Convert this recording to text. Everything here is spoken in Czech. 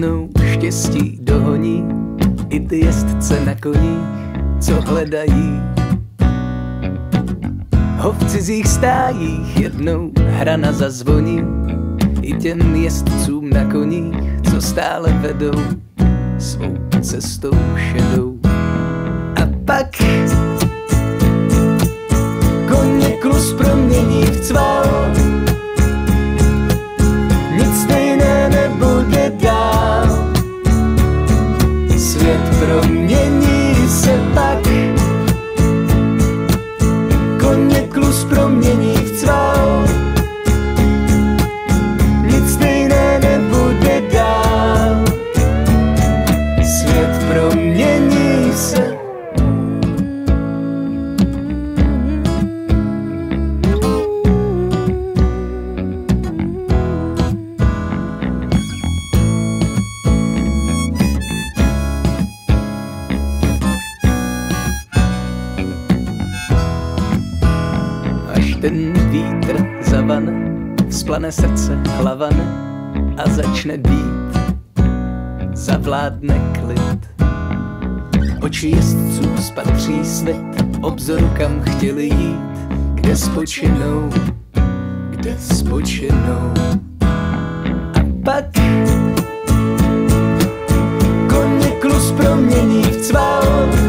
jednou štěstí dohoní i ty jezdce na koních, co hledají ho v cizích stájích. Jednou hrana zazvoní i těm jezdcům na koních, co stále vedou svou cestou šedou. A pak koně klus promění v cval, nic stejné nebude dál. Svět promění se pak, koně klus promění v cval, nic stejné nebude dál. Svět promění se. Ten vítr zavane, vzplane srdce hlavane a začne být, zavládne klid. Oči jezdců spatří svět, obzoru kam chtěli jít, kde spočinou, kde spočinou. A pak koně klus promění v cval,